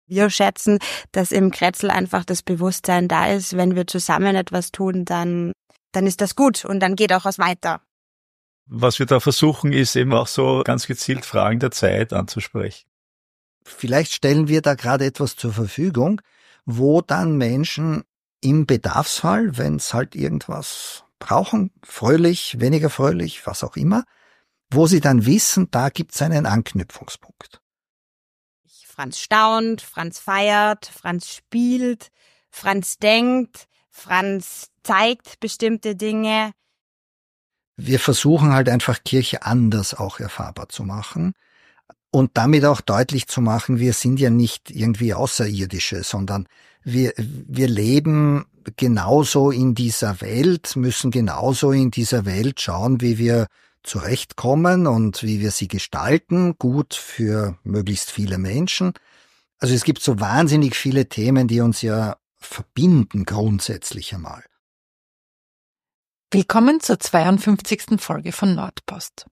Wir schätzen, dass im Kretzel einfach das Bewusstsein da ist, wenn wir zusammen etwas tun, dann ist das gut und dann geht auch was weiter. Was wir da versuchen, ist eben auch so ganz gezielt Fragen der Zeit anzusprechen. Vielleicht stellen wir da gerade etwas zur Verfügung, wo dann Menschen im Bedarfsfall, wenn es halt irgendwas brauchen, fröhlich, weniger fröhlich, was auch immer, wo sie dann wissen, da gibt's einen Anknüpfungspunkt. Franz staunt, Franz feiert, Franz spielt, Franz denkt, Franz zeigt bestimmte Dinge. Wir versuchen halt einfach Kirche anders auch erfahrbar zu machen und damit auch deutlich zu machen, wir sind ja nicht irgendwie Außerirdische, sondern wir leben genauso in dieser Welt, müssen genauso in dieser Welt schauen, wie wir zurechtkommen und wie wir sie gestalten, gut für möglichst viele Menschen. Also es gibt so wahnsinnig viele Themen, die uns ja verbinden grundsätzlich einmal. Willkommen zur 52. Folge von Nordpost.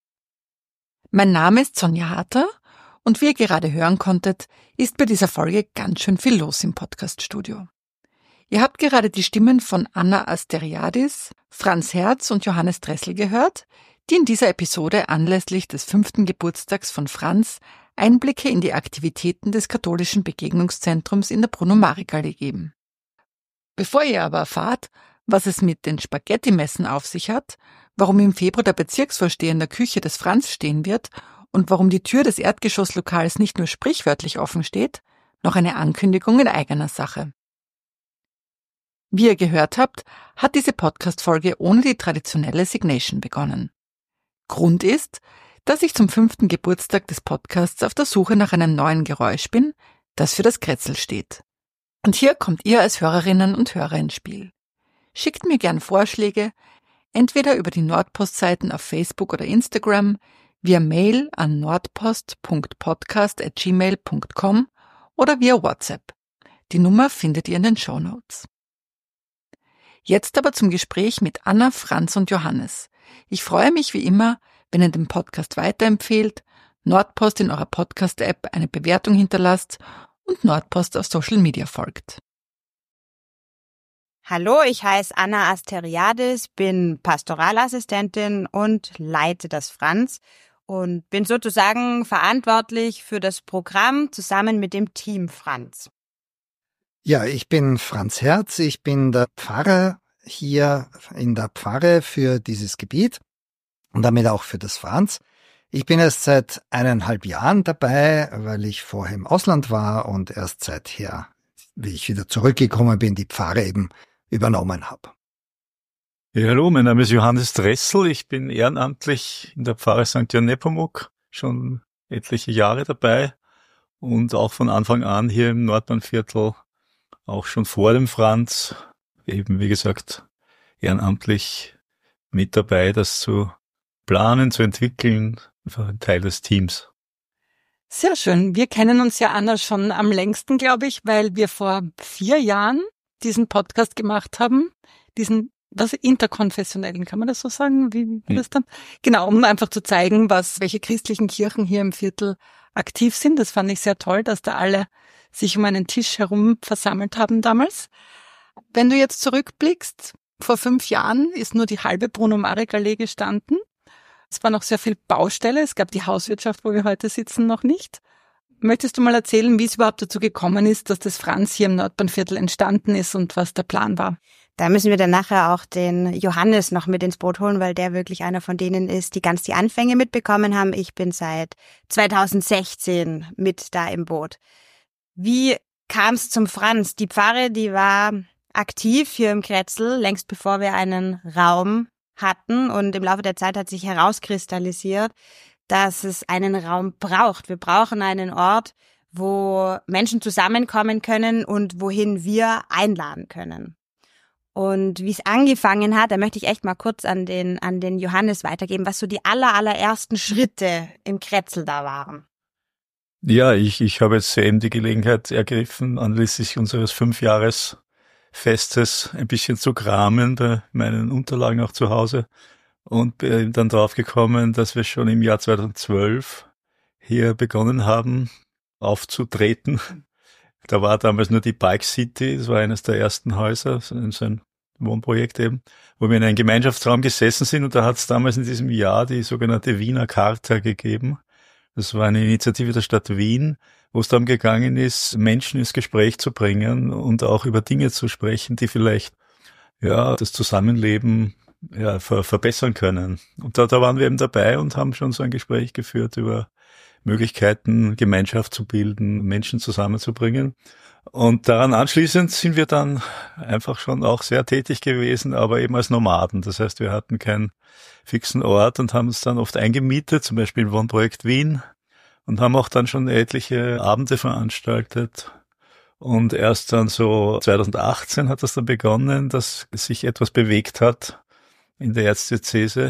Mein Name ist Sonja Harter und wie ihr gerade hören konntet, ist bei dieser Folge ganz schön viel los im Podcaststudio. Ihr habt gerade die Stimmen von Anna Asteriadis, Franz Herz und Johannes Dressel gehört, die in dieser Episode anlässlich des 5. Geburtstags von Franz Einblicke in die Aktivitäten des katholischen Begegnungszentrums in der Bruno-Marek-Allee geben. Bevor ihr aber erfahrt, was es mit den Spaghetti-Messen auf sich hat, warum im Februar der Bezirksvorsteher in der Küche des Franz stehen wird und warum die Tür des Erdgeschosslokals nicht nur sprichwörtlich offen steht, noch eine Ankündigung in eigener Sache. Wie ihr gehört habt, hat diese Podcast-Folge ohne die traditionelle Signation begonnen. Grund ist, dass ich zum 5. Geburtstag des Podcasts auf der Suche nach einem neuen Geräusch bin, das für das Kretzel steht. Und hier kommt ihr als Hörerinnen und Hörer ins Spiel. Schickt mir gern Vorschläge, entweder über die Nordpost-Seiten auf Facebook oder Instagram, via Mail an nordpost.podcast@gmail.com oder via WhatsApp. Die Nummer findet ihr in den Shownotes. Jetzt aber zum Gespräch mit Anna, Franz und Johannes. Ich freue mich wie immer, wenn ihr den Podcast weiterempfehlt, Nordpost in eurer Podcast-App eine Bewertung hinterlasst und Nordpost auf Social Media folgt. Hallo, ich heiße Anna Asteriadis, bin Pastoralassistentin und leite das Franz und bin sozusagen verantwortlich für das Programm zusammen mit dem Team Franz. Ja, ich bin Franz Herz, ich bin der Pfarrer hier in der Pfarre für dieses Gebiet und damit auch für das Franz. Ich bin erst seit 1,5 Jahren dabei, weil ich vorher im Ausland war und erst seither, wie ich wieder zurückgekommen bin, die Pfarre eben übernommen habe. Ja, hallo, mein Name ist Johannes Dressel. Ich bin ehrenamtlich in der Pfarre St. Jan Nepomuk schon etliche Jahre dabei und auch von Anfang an hier im Nordbahnviertel, auch schon vor dem Franz, eben wie gesagt ehrenamtlich mit dabei, das zu planen, zu entwickeln, einfach ein Teil des Teams. Sehr schön. Wir kennen uns ja, Anna, schon am längsten, glaube ich, weil wir vor 4 Jahren diesen Podcast gemacht haben, diesen interkonfessionellen, kann man das so sagen? Wie das dann? Genau, um einfach zu zeigen, welche christlichen Kirchen hier im Viertel aktiv sind. Das fand ich sehr toll, dass da alle sich um einen Tisch herum versammelt haben damals. Wenn du jetzt zurückblickst, vor 5 Jahren ist nur die halbe Bruno-Marek-Allee gestanden. Es war noch sehr viel Baustelle. Es gab die Hauswirtschaft, wo wir heute sitzen, noch nicht. Möchtest du mal erzählen, wie es überhaupt dazu gekommen ist, dass das Franz hier im Nordbahnviertel entstanden ist und was der Plan war? Da müssen wir dann nachher auch den Johannes noch mit ins Boot holen, weil der wirklich einer von denen ist, die ganz die Anfänge mitbekommen haben. Ich bin seit 2016 mit da im Boot. Wie kam es zum Franz? Die Pfarre, die war aktiv hier im Kretzel, längst bevor wir einen Raum hatten. Und im Laufe der Zeit hat sich herauskristallisiert, dass es einen Raum braucht. Wir brauchen einen Ort, wo Menschen zusammenkommen können und wohin wir einladen können. Und wie es angefangen hat, da möchte ich echt mal kurz an den Johannes weitergeben, was so die allerersten Schritte im Kretzel da waren. Ja, ich habe jetzt eben die Gelegenheit ergriffen, anlässlich unseres 5-Jahres-Festes ein bisschen zu kramen bei meinen Unterlagen auch zu Hause und bin dann drauf gekommen, dass wir schon im Jahr 2012 hier begonnen haben aufzutreten Da war damals nur die Bike City, das war eines der ersten Häuser, so ein Wohnprojekt eben, wo wir in einem Gemeinschaftsraum gesessen sind und da hat es damals in diesem Jahr die sogenannte Wiener Charta gegeben. Das war eine Initiative der Stadt Wien, wo es darum gegangen ist, Menschen ins Gespräch zu bringen und auch über Dinge zu sprechen, die vielleicht das Zusammenleben verbessern können. Und da waren wir eben dabei und haben schon so ein Gespräch geführt über Möglichkeiten, Gemeinschaft zu bilden, Menschen zusammenzubringen. Und daran anschließend sind wir dann einfach schon auch sehr tätig gewesen, aber eben als Nomaden. Das heißt, wir hatten keinen fixen Ort und haben uns dann oft eingemietet, zum Beispiel im Wohnprojekt Wien, und haben auch dann schon etliche Abende veranstaltet. Und erst dann so 2018 hat das dann begonnen, dass sich etwas bewegt hat in der Erzdiözese,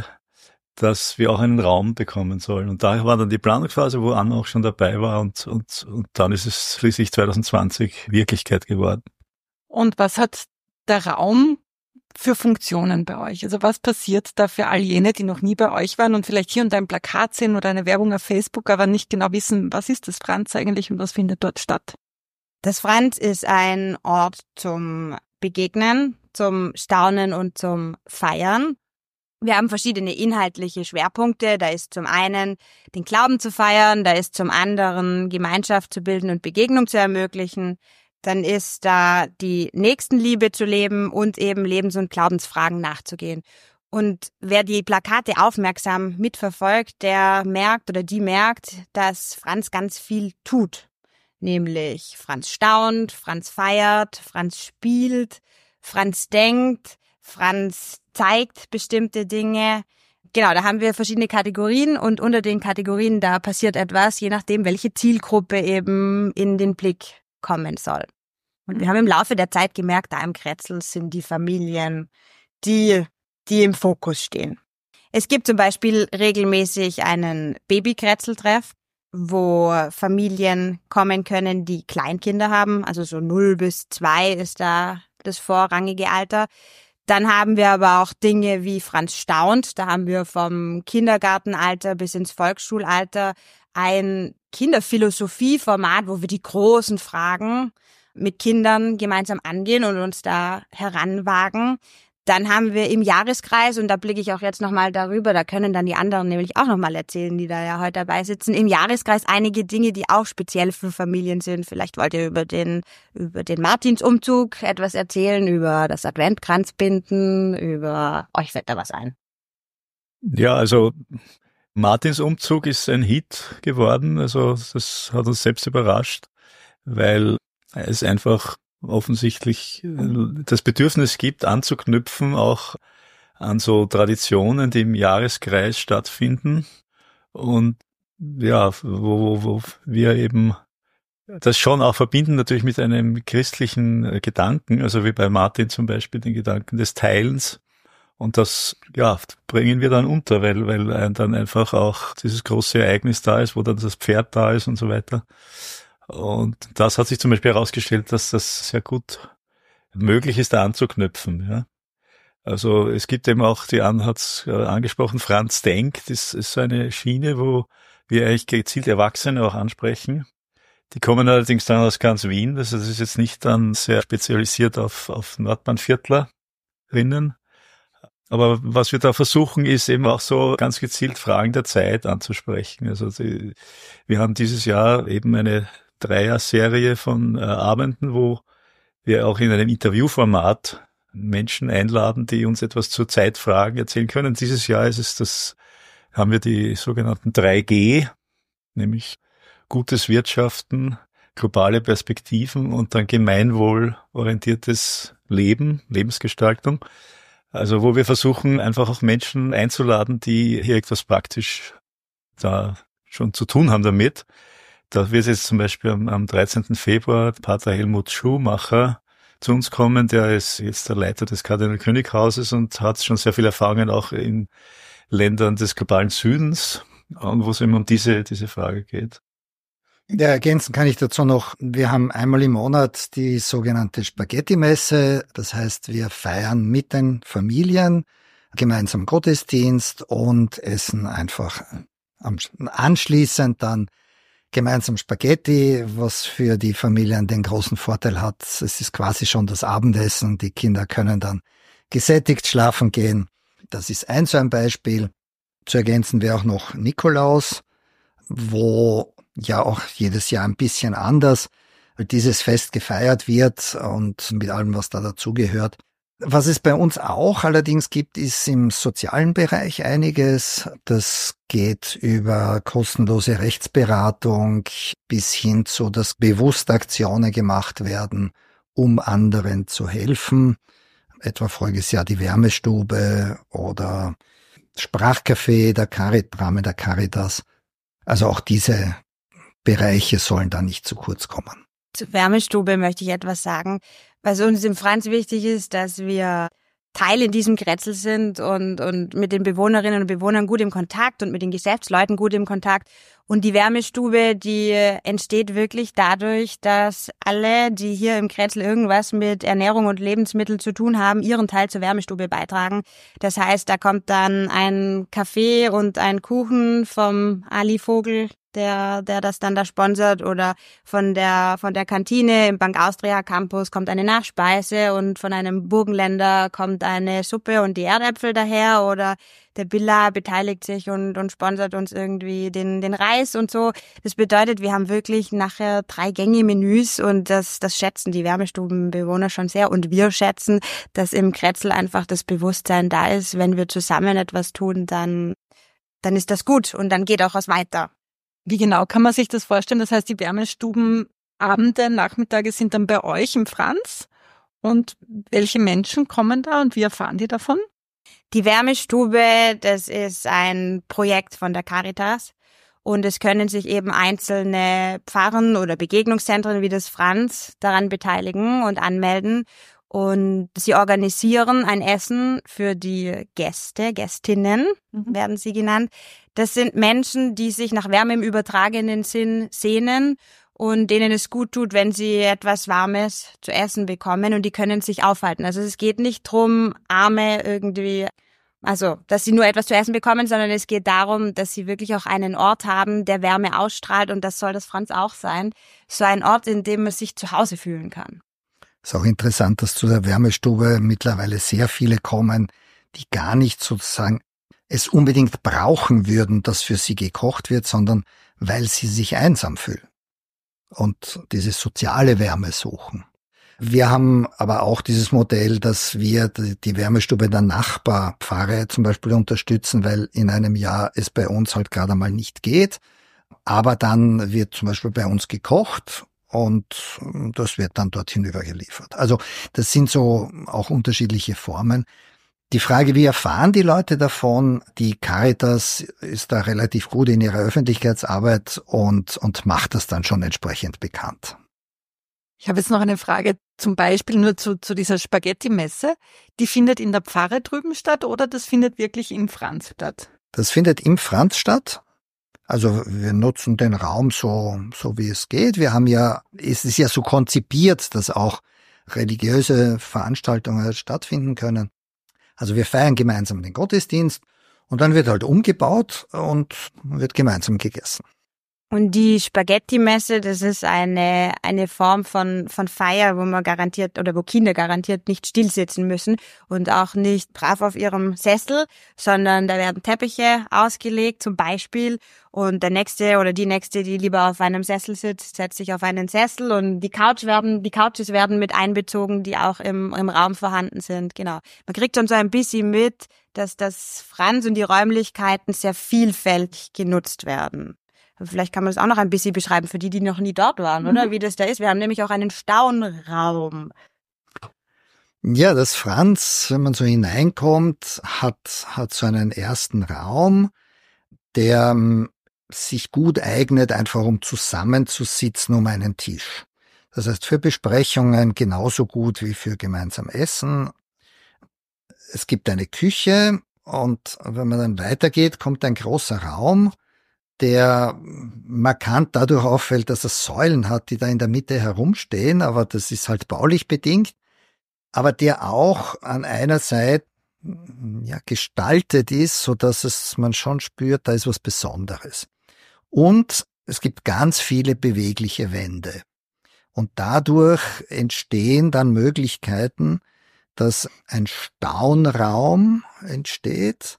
dass wir auch einen Raum bekommen sollen. Und da war dann die Planungsphase, wo Anna auch schon dabei war und dann ist es schließlich 2020 Wirklichkeit geworden. Und was hat der Raum für Funktionen bei euch? Also was passiert da für all jene, die noch nie bei euch waren und vielleicht hier und da ein Plakat sehen oder eine Werbung auf Facebook, aber nicht genau wissen, was ist das Franz eigentlich und was findet dort statt? Das Franz ist ein Ort zum Begegnen, zum Staunen und zum Feiern. Wir haben verschiedene inhaltliche Schwerpunkte. Da ist zum einen den Glauben zu feiern, da ist zum anderen Gemeinschaft zu bilden und Begegnung zu ermöglichen. Dann ist da die Nächstenliebe zu leben und eben Lebens- und Glaubensfragen nachzugehen. Und wer die Plakate aufmerksam mitverfolgt, der merkt oder die merkt, dass Franz ganz viel tut. Nämlich Franz staunt, Franz feiert, Franz spielt, Franz denkt, Franz zeigt bestimmte Dinge. Genau, da haben wir verschiedene Kategorien und unter den Kategorien, da passiert etwas, je nachdem, welche Zielgruppe eben in den Blick kommen soll. Und wir haben im Laufe der Zeit gemerkt, da im Kretzel sind die Familien, die im Fokus stehen. Es gibt zum Beispiel regelmäßig einen Babykretzeltreff, wo Familien kommen können, die Kleinkinder haben, also so 0 bis 2 ist da das vorrangige Alter. Dann haben wir aber auch Dinge wie Franz staunt. Da haben wir vom Kindergartenalter bis ins Volksschulalter ein Kinderphilosophie-Format, wo wir die großen Fragen mit Kindern gemeinsam angehen und uns da heranwagen. Dann haben wir im Jahreskreis, und da blicke ich auch jetzt nochmal darüber, da können dann die anderen nämlich auch nochmal erzählen, die da ja heute dabei sitzen, im Jahreskreis einige Dinge, die auch speziell für Familien sind. Vielleicht wollt ihr über den Martinsumzug etwas erzählen, über das Adventkranzbinden, euch fällt da was ein. Ja, also Martinsumzug ist ein Hit geworden, also das hat uns selbst überrascht, weil es einfach offensichtlich das Bedürfnis gibt, anzuknüpfen auch an so Traditionen, die im Jahreskreis stattfinden und ja, wo wir eben das schon auch verbinden natürlich mit einem christlichen Gedanken, also wie bei Martin zum Beispiel den Gedanken des Teilens, und das bringen wir dann unter, weil dann einfach auch dieses große Ereignis da ist, wo dann das Pferd da ist und so weiter. Und das hat sich zum Beispiel herausgestellt, dass das sehr gut möglich ist, da anzuknüpfen. Ja. Also es gibt eben auch, die Anne hat's angesprochen, Franz denkt, das ist so eine Schiene, wo wir eigentlich gezielt Erwachsene auch ansprechen. Die kommen allerdings dann aus ganz Wien, also das ist jetzt nicht dann sehr spezialisiert auf Nordbahnviertlerinnen. Aber was wir da versuchen, ist eben auch so ganz gezielt Fragen der Zeit anzusprechen. Also wir haben dieses Jahr eben eine 3er-Serie von Abenden, wo wir auch in einem Interviewformat Menschen einladen, die uns etwas zur Zeitfragen erzählen können. Dieses Jahr haben wir die sogenannten 3G, nämlich gutes Wirtschaften, globale Perspektiven und dann gemeinwohlorientiertes Leben, Lebensgestaltung. Also wo wir versuchen, einfach auch Menschen einzuladen, die hier etwas praktisch da schon zu tun haben damit. Da wird jetzt zum Beispiel am 13. Februar Pater Helmut Schumacher zu uns kommen. Der ist jetzt der Leiter des Kardinal-König-Hauses und hat schon sehr viel Erfahrungen auch in Ländern des globalen Südens, wo es eben um diese Frage geht. Ja, ergänzen kann ich dazu noch, wir haben einmal im Monat die sogenannte Spaghetti-Messe. Das heißt, wir feiern mit den Familien gemeinsam Gottesdienst und essen einfach anschließend dann gemeinsam Spaghetti, was für die Familien den großen Vorteil hat, es ist quasi schon das Abendessen, die Kinder können dann gesättigt schlafen gehen. Das ist so ein Beispiel. Zu ergänzen wäre auch noch Nikolaus, wo ja auch jedes Jahr ein bisschen anders dieses Fest gefeiert wird und mit allem, was da dazugehört. Was es bei uns auch allerdings gibt, ist im sozialen Bereich einiges. Das geht über kostenlose Rechtsberatung bis hin zu, dass bewusst Aktionen gemacht werden, um anderen zu helfen. Etwa voriges Jahr die Wärmestube oder Sprachcafé im Rahmen der Caritas. Also auch diese Bereiche sollen da nicht zu kurz kommen. Zur Wärmestube möchte ich etwas sagen. Was uns im Franz wichtig ist, dass wir Teil in diesem Kretzel sind und mit den Bewohnerinnen und Bewohnern gut im Kontakt und mit den Geschäftsleuten gut im Kontakt. Und die Wärmestube, die entsteht wirklich dadurch, dass alle, die hier im Kretzel irgendwas mit Ernährung und Lebensmitteln zu tun haben, ihren Teil zur Wärmestube beitragen. Das heißt, da kommt dann ein Kaffee und ein Kuchen vom Ali Vogel, der das dann da sponsert, oder von der Kantine im Bank Austria Campus kommt eine Nachspeise und von einem Burgenländer kommt eine Suppe und die Erdäpfel daher, oder der Billa beteiligt sich und sponsert uns irgendwie den Reis und so. Das bedeutet, wir haben wirklich nachher 3-Gänge-Menüs und das schätzen die Wärmestubenbewohner schon sehr, und wir schätzen, dass im Kretzel einfach das Bewusstsein da ist, wenn wir zusammen etwas tun, dann ist das gut und dann geht auch was weiter. Wie genau kann man sich das vorstellen? Das heißt, die Wärmestubenabende, Nachmittage sind dann bei euch im Franz. Und welche Menschen kommen da und wie erfahren die davon? Die Wärmestube, das ist ein Projekt von der Caritas. Und es können sich eben einzelne Pfarren oder Begegnungszentren wie das Franz daran beteiligen und anmelden. Und sie organisieren ein Essen für die Gästinnen, werden sie genannt. Das sind Menschen, die sich nach Wärme im übertragenen Sinn sehnen und denen es gut tut, wenn sie etwas Warmes zu essen bekommen, und die können sich aufhalten. Also es geht nicht drum, Arme irgendwie, also dass sie nur etwas zu essen bekommen, sondern es geht darum, dass sie wirklich auch einen Ort haben, der Wärme ausstrahlt, und das soll das Franz auch sein. So ein Ort, in dem man sich zu Hause fühlen kann. Ist auch interessant, dass zu der Wärmestube mittlerweile sehr viele kommen, die gar nicht sozusagen es unbedingt brauchen würden, dass für sie gekocht wird, sondern weil sie sich einsam fühlen und diese soziale Wärme suchen. Wir haben aber auch dieses Modell, dass wir die Wärmestube der Nachbarpfarre zum Beispiel unterstützen, weil in einem Jahr es bei uns halt gerade mal nicht geht. Aber dann wird zum Beispiel bei uns gekocht und das wird dann dorthin übergeliefert. Also das sind so auch unterschiedliche Formen. Die Frage, wie erfahren die Leute davon? Die Caritas ist da relativ gut in ihrer Öffentlichkeitsarbeit und macht das dann schon entsprechend bekannt. Ich habe jetzt noch eine Frage, zum Beispiel nur zu dieser Spaghetti-Messe. Die findet in der Pfarre drüben statt oder das findet wirklich im Franz statt? Das findet im Franz statt. Also wir nutzen den Raum so wie es geht. Es ist ja so konzipiert, dass auch religiöse Veranstaltungen stattfinden können. Also wir feiern gemeinsam den Gottesdienst und dann wird halt umgebaut und wird gemeinsam gegessen. Und die Spaghetti-Messe, das ist eine Form von Feier, wo man garantiert oder wo Kinder garantiert nicht stillsitzen müssen und auch nicht brav auf ihrem Sessel, sondern da werden Teppiche ausgelegt zum Beispiel, und der Nächste oder die Nächste, die lieber auf einem Sessel sitzt, setzt sich auf einen Sessel, und die Couches werden mit einbezogen, die auch im Raum vorhanden sind. Genau. Man kriegt schon so ein bisschen mit, dass das Franz und die Räumlichkeiten sehr vielfältig genutzt werden. Vielleicht kann man das auch noch ein bisschen beschreiben für die noch nie dort waren, oder? Wie das da ist. Wir haben nämlich auch einen Staunraum. Ja, das Franz, wenn man so hineinkommt, hat so einen ersten Raum, der sich gut eignet, einfach um zusammenzusitzen um einen Tisch. Das heißt, für Besprechungen genauso gut wie für gemeinsam Essen. Es gibt eine Küche, und wenn man dann weitergeht, kommt ein großer Raum, der markant dadurch auffällt, dass er Säulen hat, die da in der Mitte herumstehen, aber das ist halt baulich bedingt, aber der auch an einer Seite gestaltet ist, so dass man schon spürt, da ist was Besonderes. Und Es gibt ganz viele bewegliche Wände. Und dadurch entstehen dann Möglichkeiten, dass ein Staunraum entsteht,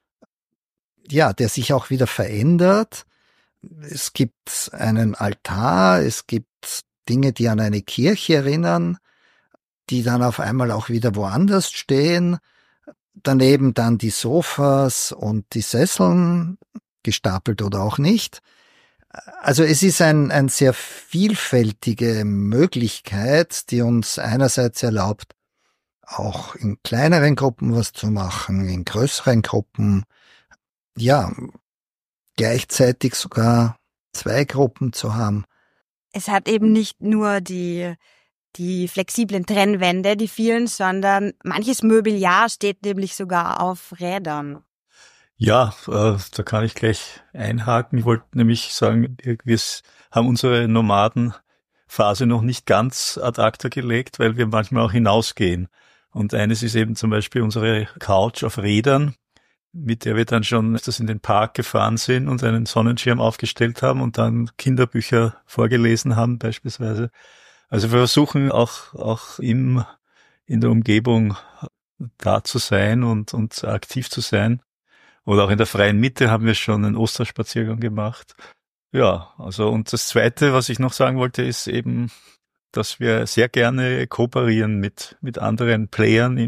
ja, der sich auch wieder verändert. Es gibt einen Altar, es gibt Dinge, die an eine Kirche erinnern, die dann auf einmal auch wieder woanders stehen. Daneben dann die Sofas und die Sesseln, gestapelt oder auch nicht. Also es ist ein sehr vielfältige Möglichkeit, die uns einerseits erlaubt, auch in kleineren Gruppen was zu machen, in größeren Gruppen, ja, gleichzeitig sogar 2 Gruppen zu haben. Es hat eben nicht nur die flexiblen Trennwände, die vielen, sondern manches Mobiliar steht nämlich sogar auf Rädern. Ja, da kann ich gleich einhaken. Ich wollte nämlich sagen, wir haben unsere Nomadenphase noch nicht ganz ad acta gelegt, weil wir manchmal auch hinausgehen. Und eines ist eben zum Beispiel unsere Couch auf Rädern, mit der wir dann schon öfters in den Park gefahren sind und einen Sonnenschirm aufgestellt haben und dann Kinderbücher vorgelesen haben beispielsweise. Also wir versuchen auch in der Umgebung da zu sein und aktiv zu sein. Oder auch in der freien Mitte haben wir schon einen Osterspaziergang gemacht. Ja, also und das Zweite, was ich noch sagen wollte, ist eben, dass wir sehr gerne kooperieren mit anderen Playern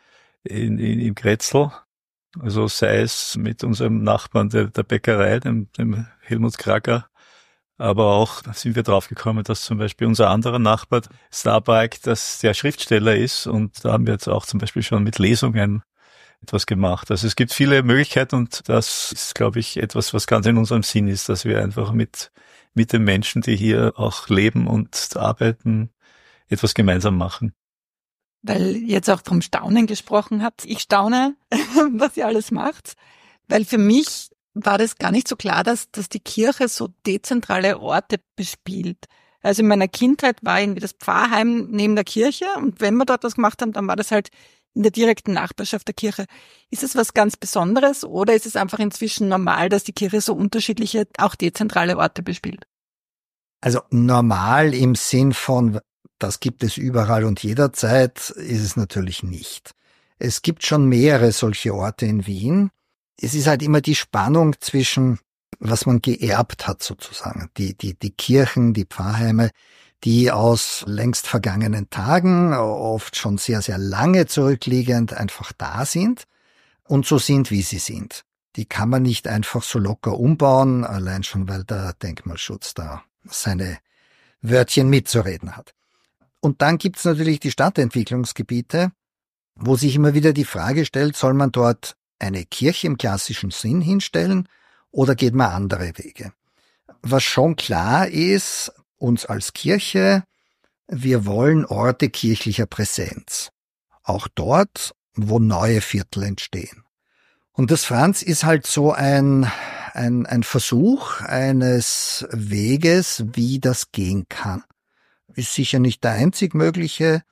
im Grätzl. Also sei es mit unserem Nachbarn der Bäckerei, dem Helmut Kracker, aber auch da sind wir draufgekommen, dass zum Beispiel unser anderer Nachbar Starbike, dass der Schriftsteller ist und da haben wir jetzt auch zum Beispiel schon mit Lesungen etwas gemacht. Also es gibt viele Möglichkeiten und das ist, glaube ich, etwas, was ganz in unserem Sinn ist, dass wir einfach mit den Menschen, die hier auch leben und arbeiten, etwas gemeinsam machen. Weil ihr jetzt auch vom Staunen gesprochen habt. Ich staune, was ihr alles macht, weil für mich war das gar nicht so klar, dass die Kirche so dezentrale Orte bespielt. Also in meiner Kindheit war irgendwie das Pfarrheim neben der Kirche und wenn wir dort was gemacht haben, dann war das halt in der direkten Nachbarschaft der Kirche. Ist es was ganz Besonderes oder ist es einfach inzwischen normal, dass die Kirche so unterschiedliche, auch dezentrale Orte bespielt? Also normal im Sinn von, das gibt es überall und jederzeit, ist es natürlich nicht. Es gibt schon mehrere solche Orte in Wien. Es ist halt immer die Spannung zwischen, was man geerbt hat sozusagen. Die Kirchen, die Pfarrheime, die aus längst vergangenen Tagen, oft schon sehr, sehr lange zurückliegend, einfach da sind und so sind, wie sie sind. Die kann man nicht einfach so locker umbauen, allein schon, weil der Denkmalschutz da seine Wörtchen mitzureden hat. Und dann gibt's natürlich die Stadtentwicklungsgebiete, wo sich immer wieder die Frage stellt, soll man dort eine Kirche im klassischen Sinn hinstellen oder geht man andere Wege? Was schon klar ist, uns als Kirche, wir wollen Orte kirchlicher Präsenz. Auch dort, wo neue Viertel entstehen. Und das Franz ist halt so ein Versuch eines Weges, wie das gehen kann. Ist sicher nicht der einzig mögliche.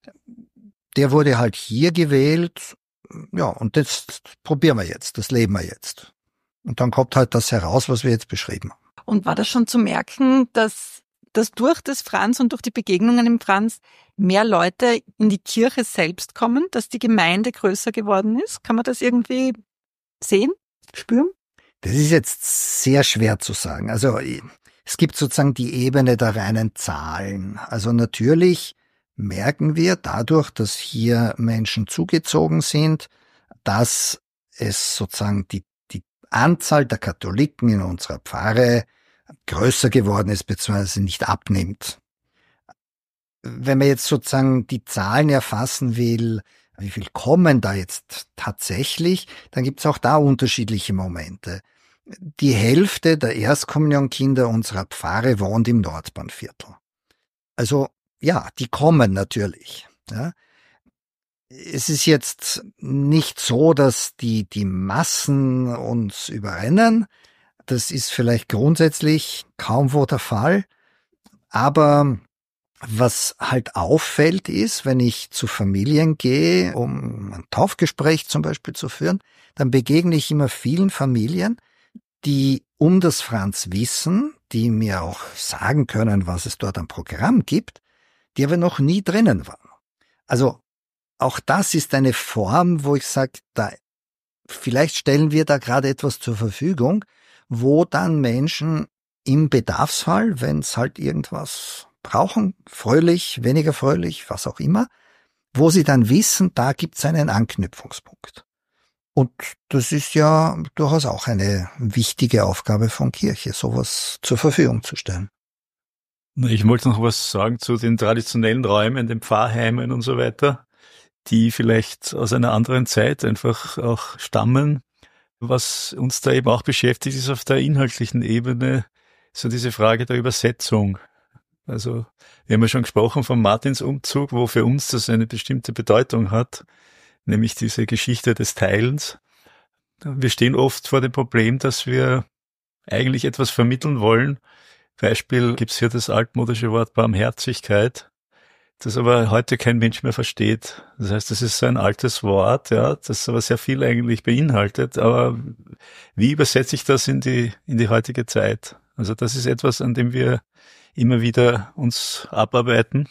Der wurde halt hier gewählt. Ja, und das probieren wir jetzt, das leben wir jetzt. Und dann kommt halt das heraus, was wir jetzt beschrieben haben. Und war das schon zu merken, dass durch das Franz und durch die Begegnungen im Franz mehr Leute in die Kirche selbst kommen, dass die Gemeinde größer geworden ist? Kann man das irgendwie sehen, spüren? Das ist jetzt sehr schwer zu sagen. Also es gibt sozusagen die Ebene der reinen Zahlen. Also natürlich merken wir dadurch, dass hier Menschen zugezogen sind, dass es sozusagen die Anzahl der Katholiken in unserer Pfarre größer geworden ist, beziehungsweise nicht abnimmt. Wenn man jetzt sozusagen die Zahlen erfassen will, wie viel kommen da jetzt tatsächlich, dann gibt's auch da unterschiedliche Momente. Die Hälfte der Erstkommunionkinder unserer Pfarre wohnt im Nordbahnviertel. Also ja, die kommen natürlich. Ja. Es ist jetzt nicht so, dass die Massen uns überrennen. Das ist vielleicht grundsätzlich kaum wo der Fall. Aber was halt auffällt ist, wenn ich zu Familien gehe, um ein Taufgespräch zum Beispiel zu führen, dann begegne ich immer vielen Familien, die um das Franz wissen, die mir auch sagen können, was es dort am Programm gibt, die aber noch nie drinnen waren. Also auch das ist eine Form, wo ich sage, vielleicht stellen wir da gerade etwas zur Verfügung, wo dann Menschen im Bedarfsfall, wenn es halt irgendwas brauchen, fröhlich, weniger fröhlich, was auch immer, wo sie dann wissen, da gibt es einen Anknüpfungspunkt. Und das ist ja durchaus auch eine wichtige Aufgabe von Kirche, sowas zur Verfügung zu stellen. Ich wollte noch was sagen zu den traditionellen Räumen, den Pfarrheimen und so weiter, die vielleicht aus einer anderen Zeit einfach auch stammen. Was uns da eben auch beschäftigt, ist auf der inhaltlichen Ebene so diese Frage der Übersetzung. Also wir haben ja schon gesprochen vom Martinsumzug, wo für uns das eine bestimmte Bedeutung hat, nämlich diese Geschichte des Teilens. Wir stehen oft vor dem Problem, dass wir eigentlich etwas vermitteln wollen. Beispiel gibt's hier das altmodische Wort Barmherzigkeit, das aber heute kein Mensch mehr versteht. Das heißt, das ist so ein altes Wort, ja, das aber sehr viel eigentlich beinhaltet. Aber wie übersetze ich das in die heutige Zeit? Also das ist etwas, an dem wir immer wieder uns abarbeiten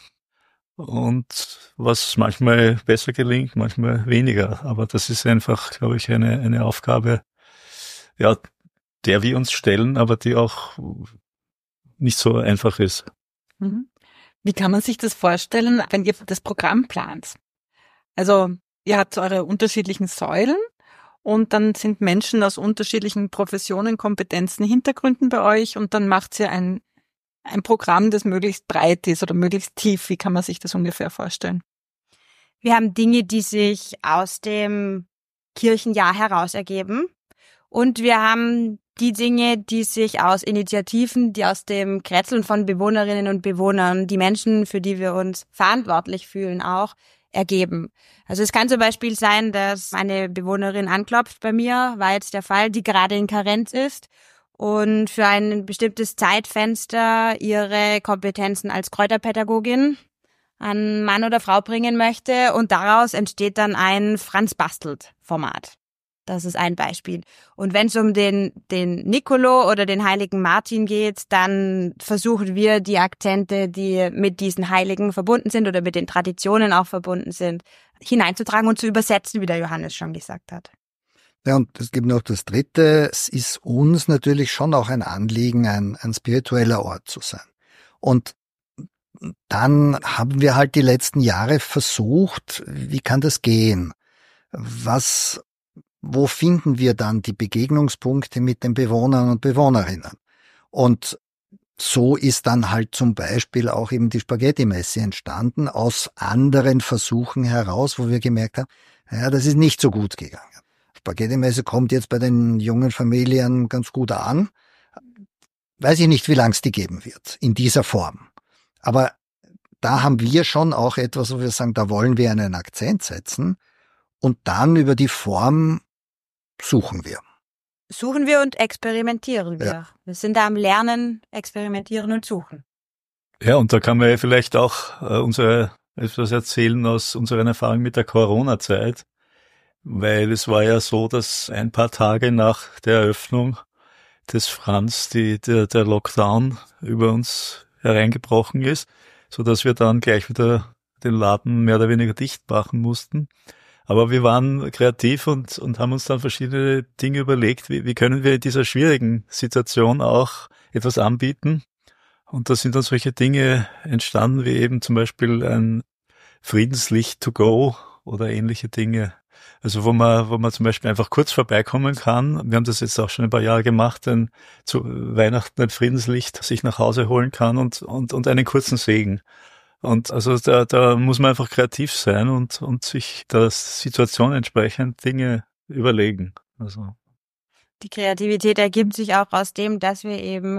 und was manchmal besser gelingt, manchmal weniger. Aber das ist einfach, glaube ich, eine Aufgabe, ja, der wir uns stellen, aber die auch nicht so einfach ist. Wie kann man sich das vorstellen, wenn ihr das Programm plant? Also ihr habt eure unterschiedlichen Säulen und dann sind Menschen aus unterschiedlichen Professionen, Kompetenzen, Hintergründen bei euch und dann macht ihr ein Programm, das möglichst breit ist oder möglichst tief. Wie kann man sich das ungefähr vorstellen? Wir haben Dinge, die sich aus dem Kirchenjahr heraus ergeben. Und wir haben die Dinge, die sich aus Initiativen, die aus dem Kretzeln von Bewohnerinnen und Bewohnern, die Menschen, für die wir uns verantwortlich fühlen, auch ergeben. Also es kann zum Beispiel sein, dass eine Bewohnerin anklopft bei mir, war jetzt der Fall, die gerade in Karenz ist und für ein bestimmtes Zeitfenster ihre Kompetenzen als Kräuterpädagogin an Mann oder Frau bringen möchte und daraus entsteht dann ein Franz Bastelt-Format. Das ist ein Beispiel. Und wenn es um den Nicolo oder den heiligen Martin geht, dann versuchen wir die Akzente, die mit diesen Heiligen verbunden sind oder mit den Traditionen auch verbunden sind, hineinzutragen und zu übersetzen, wie der Johannes schon gesagt hat. Ja, und es gibt noch das Dritte. Es ist uns natürlich schon auch ein Anliegen, ein spiritueller Ort zu sein. Und dann haben wir halt die letzten Jahre versucht, wie kann das gehen? Wo finden wir dann die Begegnungspunkte mit den Bewohnern und Bewohnerinnen? Und so ist dann halt zum Beispiel auch eben die Spaghetti-Messe entstanden, aus anderen Versuchen heraus, wo wir gemerkt haben, ja, das ist nicht so gut gegangen. Spaghetti-Messe kommt jetzt bei den jungen Familien ganz gut an. Weiß ich nicht, wie lange es die geben wird, in dieser Form. Aber da haben wir schon auch etwas, wo wir sagen, da wollen wir einen Akzent setzen und dann über die Form suchen wir. Suchen wir und experimentieren wir. Ja. Wir sind da am Lernen, experimentieren und suchen. Ja, und da kann man ja vielleicht auch etwas erzählen aus unseren Erfahrungen mit der Corona-Zeit, weil es war ja so, dass ein paar Tage nach der Eröffnung des Franz der Lockdown über uns hereingebrochen ist, so dass wir dann gleich wieder den Laden mehr oder weniger dicht machen mussten. Aber wir waren kreativ und haben uns dann verschiedene Dinge überlegt, wie können wir in dieser schwierigen Situation auch etwas anbieten. Und da sind dann solche Dinge entstanden, wie eben zum Beispiel ein Friedenslicht to go oder ähnliche Dinge. Also wo man zum Beispiel einfach kurz vorbeikommen kann. Wir haben das jetzt auch schon ein paar Jahre gemacht, zu Weihnachten ein Friedenslicht sich nach Hause holen kann und einen kurzen Segen. Und also da muss man einfach kreativ sein und sich der Situation entsprechend Dinge überlegen. Also Die Kreativität ergibt sich auch aus dem, dass wir eben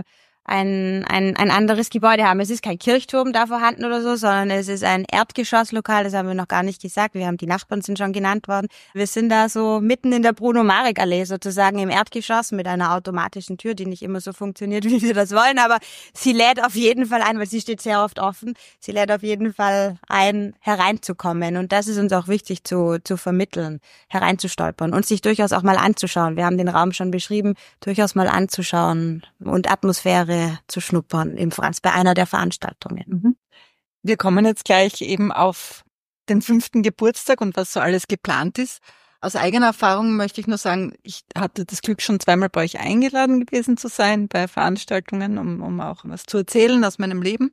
ein anderes Gebäude haben. Es ist kein Kirchturm da vorhanden oder so, sondern es ist ein Erdgeschosslokal, das haben wir noch gar nicht gesagt. Die Nachbarn sind schon genannt worden. Wir sind da so mitten in der Bruno-Marek-Allee sozusagen im Erdgeschoss mit einer automatischen Tür, die nicht immer so funktioniert, wie wir das wollen, aber sie lädt auf jeden Fall ein, weil sie steht sehr oft offen. Sie lädt auf jeden Fall ein, hereinzukommen, und das ist uns auch wichtig zu vermitteln, hereinzustolpern und sich durchaus auch mal anzuschauen. Wir haben den Raum schon beschrieben, durchaus mal anzuschauen und Atmosphäre zu schnuppern im Franz bei einer der Veranstaltungen. Wir kommen jetzt gleich eben auf den 5. Geburtstag und was so alles geplant ist. Aus eigener Erfahrung möchte ich nur sagen, ich hatte das Glück, schon zweimal bei euch eingeladen gewesen zu sein bei Veranstaltungen, um auch was zu erzählen aus meinem Leben.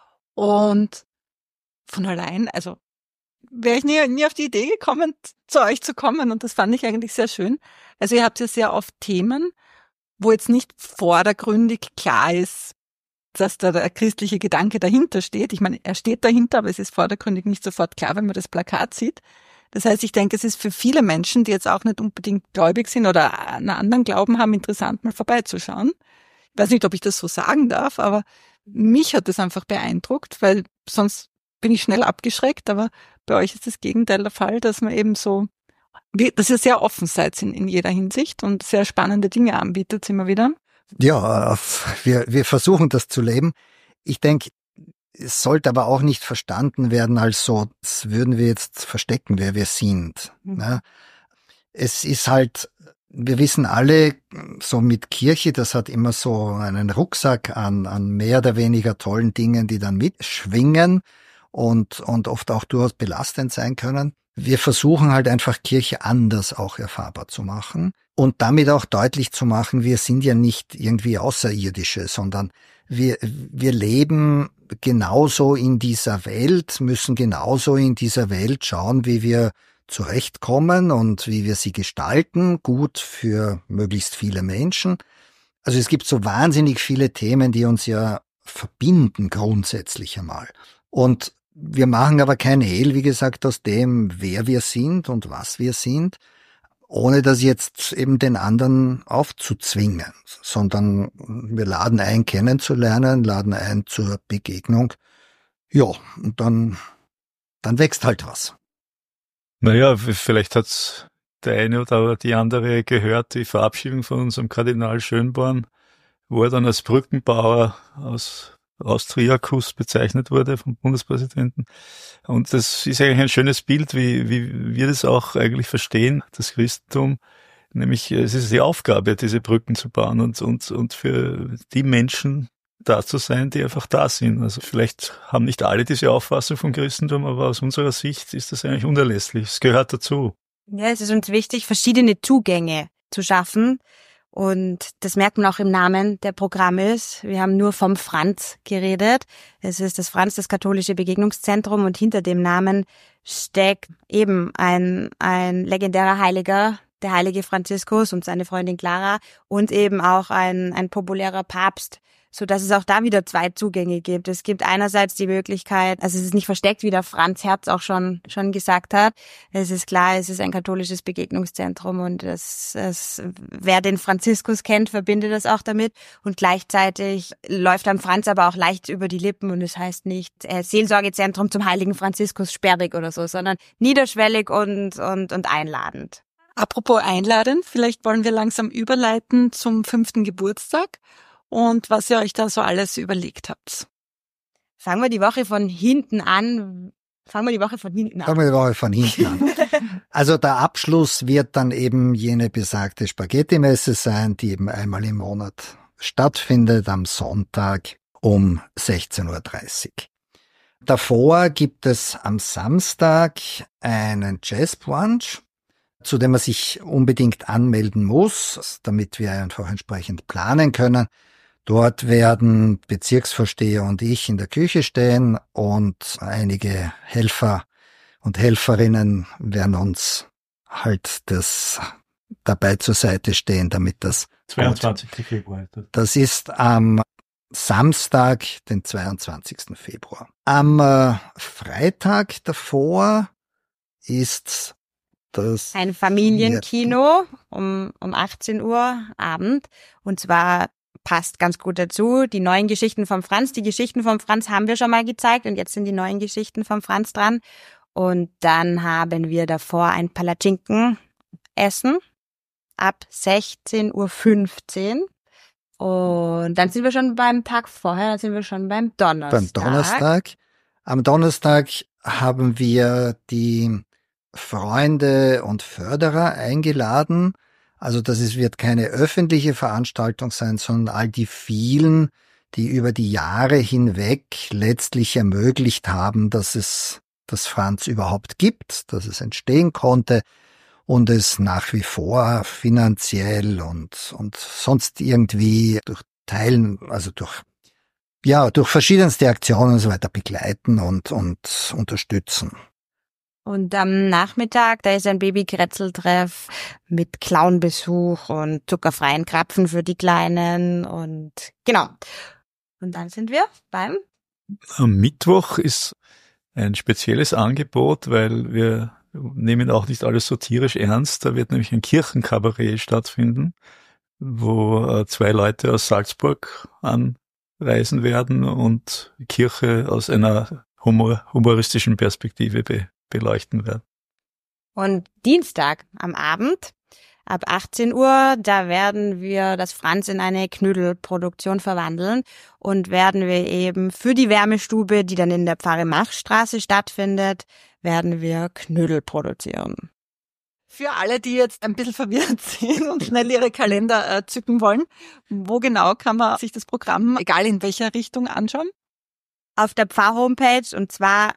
Und von allein, also wäre ich nie auf die Idee gekommen, zu euch zu kommen, und das fand ich eigentlich sehr schön. Also ihr habt ja sehr oft Themen, wo jetzt nicht vordergründig klar ist, dass da der christliche Gedanke dahinter steht. Ich meine, er steht dahinter, aber es ist vordergründig nicht sofort klar, wenn man das Plakat sieht. Das heißt, ich denke, es ist für viele Menschen, die jetzt auch nicht unbedingt gläubig sind oder einen anderen Glauben haben, interessant, mal vorbeizuschauen. Ich weiß nicht, ob ich das so sagen darf, aber mich hat das einfach beeindruckt, weil sonst bin ich schnell abgeschreckt, aber bei euch ist das Gegenteil der Fall, dass man eben so, dass ihr sehr offen seid in jeder Hinsicht und sehr spannende Dinge anbietet immer wieder. Ja, wir versuchen das zu leben. Ich denke, es sollte aber auch nicht verstanden werden, als so, als würden wir jetzt verstecken, wer wir sind. Ne? Es ist halt, wir wissen alle, so mit Kirche, das hat immer so einen Rucksack an mehr oder weniger tollen Dingen, die dann mitschwingen und oft auch durchaus belastend sein können. Wir versuchen halt einfach Kirche anders auch erfahrbar zu machen und damit auch deutlich zu machen, wir sind ja nicht irgendwie Außerirdische, sondern wir leben genauso in dieser Welt, müssen genauso in dieser Welt schauen, wie wir zurechtkommen und wie wir sie gestalten, gut für möglichst viele Menschen. Also es gibt so wahnsinnig viele Themen, die uns ja verbinden grundsätzlich einmal. Und wir machen aber kein Hehl, wie gesagt, aus dem, wer wir sind und was wir sind, ohne das jetzt eben den anderen aufzuzwingen, sondern wir laden ein, kennenzulernen, laden ein zur Begegnung. Ja, und dann wächst halt was. Naja, vielleicht hat's der eine oder die andere gehört, die Verabschiedung von unserem Kardinal Schönborn, wo er dann als Brückenbauer aus Austriacus bezeichnet wurde vom Bundespräsidenten. Und das ist eigentlich ein schönes Bild, wie wir das auch eigentlich verstehen, das Christentum. Nämlich, es ist die Aufgabe, diese Brücken zu bauen und für die Menschen da zu sein, die einfach da sind. Also vielleicht haben nicht alle diese Auffassung vom Christentum, aber aus unserer Sicht ist das eigentlich unerlässlich. Es gehört dazu. Ja, es ist uns wichtig, verschiedene Zugänge zu schaffen. Und das merkt man auch im Namen der Programme. Wir haben nur vom Franz geredet. Es ist das Franz, das katholische Begegnungszentrum, und hinter dem Namen steckt eben ein legendärer Heiliger, der heilige Franziskus und seine Freundin Clara, und eben auch ein populärer Papst, so dass es auch da wieder zwei Zugänge gibt. Es gibt einerseits die Möglichkeit, also es ist nicht versteckt, wie der Franz Herz auch schon gesagt hat. Es ist klar, es ist ein katholisches Begegnungszentrum, und wer den Franziskus kennt, verbindet das auch damit. Und gleichzeitig läuft am Franz aber auch leicht über die Lippen, und es heißt nicht Seelsorgezentrum zum heiligen Franziskus sperrig oder so, sondern niederschwellig und einladend. Apropos einladen, vielleicht wollen wir langsam überleiten zum 5. Geburtstag und was ihr euch da so alles überlegt habt. Fangen wir die Woche von hinten an. Also der Abschluss wird dann eben jene besagte Spaghetti-Messe sein, die eben einmal im Monat stattfindet, am Sonntag um 16:30 Uhr. Davor gibt es am Samstag einen Jazz-Brunch, zu dem man sich unbedingt anmelden muss, damit wir einfach entsprechend planen können. Dort werden Bezirksvorsteher und ich in der Küche stehen, und einige Helfer und Helferinnen werden uns halt das dabei zur Seite stehen, damit das 22. Februar. Das ist am Samstag, den 22. Februar. Am Freitag davor ist das ein Familienkino um 18 Uhr Abend, und zwar passt ganz gut dazu. Die neuen Geschichten vom Franz, die Geschichten vom Franz haben wir schon mal gezeigt und jetzt sind die neuen Geschichten vom Franz dran. Und dann haben wir davor ein Palatschinken-Essen ab 16:15 Uhr. Und dann sind wir schon beim Tag vorher, dann sind wir schon beim Donnerstag. Am Donnerstag haben wir die Freunde und Förderer eingeladen. Also wird keine öffentliche Veranstaltung sein, sondern all die vielen, die über die Jahre hinweg letztlich ermöglicht haben, dass es das Franz überhaupt gibt, dass es entstehen konnte und es nach wie vor finanziell und sonst irgendwie durch Teilen, also durch verschiedenste Aktionen und so weiter begleiten und unterstützen. Und am Nachmittag, da ist ein Baby-Kretzel-Treff mit Clownbesuch und zuckerfreien Krapfen für die Kleinen und genau. Und dann sind wir Am Mittwoch ist ein spezielles Angebot, weil wir nehmen auch nicht alles so tierisch ernst. Da wird nämlich ein Kirchenkabarett stattfinden, wo 2 Leute aus Salzburg anreisen werden und die Kirche aus einer humoristischen Perspektive beleuchten werden. Und Dienstag am Abend ab 18 Uhr, da werden wir das Franz in eine Knödelproduktion verwandeln und werden wir eben für die Wärmestube, die dann in der Pfarre-Mach-Straße stattfindet, werden wir Knödel produzieren. Für alle, die jetzt ein bisschen verwirrt sind und schnell ihre Kalender zücken wollen, wo genau kann man sich das Programm, egal in welcher Richtung, anschauen? Auf der Pfarr-Homepage und zwar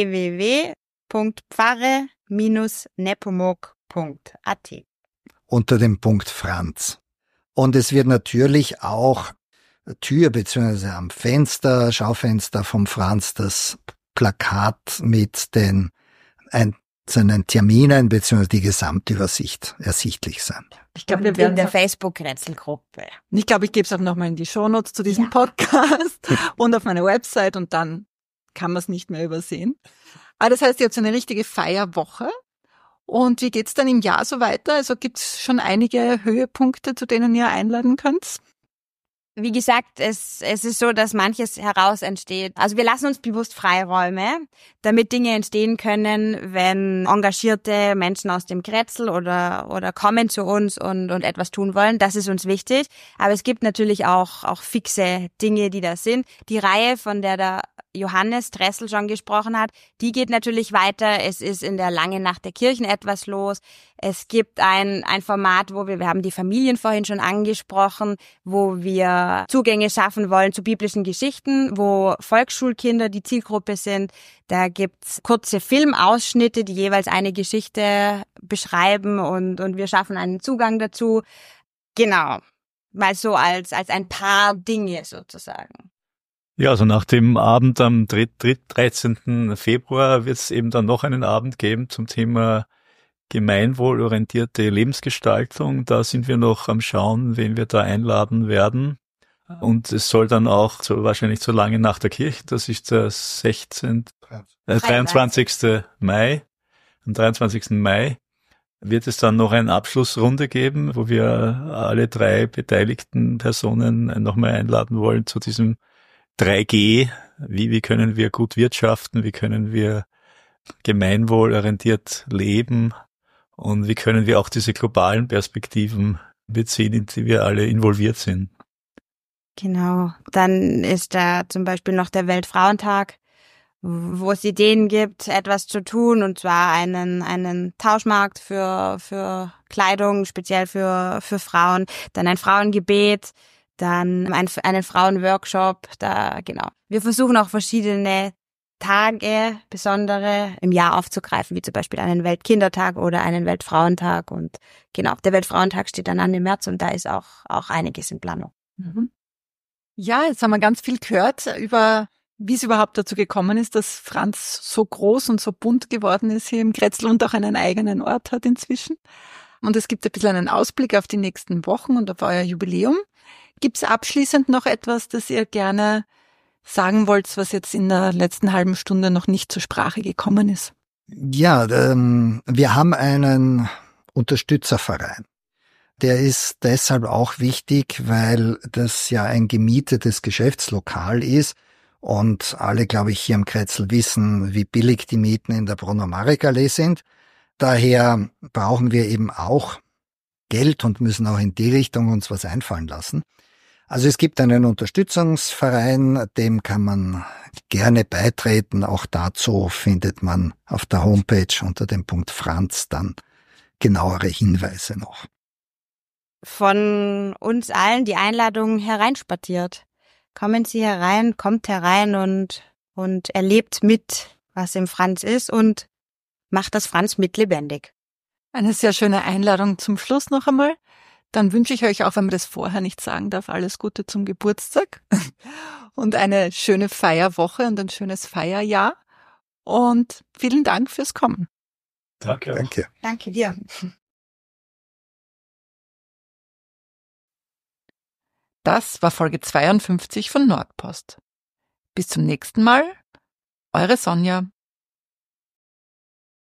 www.pfarre-nepomuk.at. Unter dem Punkt Franz. Und es wird natürlich auch Tür bzw. am Fenster, Schaufenster vom Franz, das Plakat mit den einzelnen Terminen bzw. die Gesamtübersicht ersichtlich sein. Ich glaube, wir werden in der Facebook-Kretzel-Gruppe. Ich glaube, ich gebe es auch nochmal in die Shownotes zu diesem Podcast und auf meine Website und dann kann man es nicht mehr übersehen. Aber das heißt, ihr habt so eine richtige Feierwoche. Und wie geht's dann im Jahr so weiter? Also gibt's schon einige Höhepunkte, zu denen ihr einladen könnt? Wie gesagt, es ist so, dass manches heraus entsteht. Also wir lassen uns bewusst Freiräume, damit Dinge entstehen können, wenn engagierte Menschen aus dem Kretzel oder kommen zu uns und etwas tun wollen. Das ist uns wichtig. Aber es gibt natürlich auch fixe Dinge, die da sind. Die Reihe, von der Johannes Dressel schon gesprochen hat, die geht natürlich weiter. Es ist in der Langen Nacht der Kirchen etwas los. Es gibt ein Format, wo wir haben die Familien vorhin schon angesprochen, wo wir Zugänge schaffen wollen zu biblischen Geschichten, wo Volksschulkinder die Zielgruppe sind. Da gibt's kurze Filmausschnitte, die jeweils eine Geschichte beschreiben und wir schaffen einen Zugang dazu. Genau, mal so als ein paar Dinge sozusagen. Ja, also nach dem Abend am 13. Februar wird es eben dann noch einen Abend geben zum Thema gemeinwohlorientierte Lebensgestaltung. Da sind wir noch am Schauen, wen wir da einladen werden. Und es soll dann auch wahrscheinlich so lange nach der Kirche, das ist der 23. Mai. Am 23. Mai wird es dann noch eine Abschlussrunde geben, wo wir alle 3 beteiligten Personen nochmal einladen wollen zu diesem 3G. Wie können wir gut wirtschaften? Wie können wir gemeinwohlorientiert leben? Und wie können wir auch diese globalen Perspektiven beziehen, in die wir alle involviert sind? Genau. Dann ist da zum Beispiel noch der Weltfrauentag, wo es Ideen gibt, etwas zu tun, und zwar einen Tauschmarkt für Kleidung, speziell für Frauen, dann ein Frauengebet, dann einen Frauenworkshop, genau. Wir versuchen auch verschiedene Tage, besondere im Jahr aufzugreifen, wie zum Beispiel einen Weltkindertag oder einen Weltfrauentag, und genau, der Weltfrauentag steht dann an im März und da ist auch einiges in Planung. Mhm. Ja, jetzt haben wir ganz viel gehört über, wie es überhaupt dazu gekommen ist, dass Franz so groß und so bunt geworden ist hier im Kretzel und auch einen eigenen Ort hat inzwischen. Und es gibt ein bisschen einen Ausblick auf die nächsten Wochen und auf euer Jubiläum. Gibt es abschließend noch etwas, das ihr gerne sagen wollt, was jetzt in der letzten halben Stunde noch nicht zur Sprache gekommen ist? Ja, wir haben einen Unterstützerverein. Der ist deshalb auch wichtig, weil das ja ein gemietetes Geschäftslokal ist und alle, glaube ich, hier im Kretzel wissen, wie billig die Mieten in der Brunner-Marek-Allee sind. Daher brauchen wir eben auch Geld und müssen auch in die Richtung uns was einfallen lassen. Also es gibt einen Unterstützungsverein, dem kann man gerne beitreten. Auch dazu findet man auf der Homepage unter dem Punkt Franz dann genauere Hinweise noch. Von uns allen die Einladung hereinspaziert. Kommen Sie herein, kommt herein und erlebt mit, was im Franz ist und macht das Franz mit lebendig. Eine sehr schöne Einladung zum Schluss noch einmal. Dann wünsche ich euch, auch wenn man das vorher nicht sagen darf, alles Gute zum Geburtstag und eine schöne Feierwoche und ein schönes Feierjahr. Und vielen Dank fürs Kommen. Danke. Danke. Danke dir. Das war Folge 52 von Nordpost. Bis zum nächsten Mal. Eure Sonja.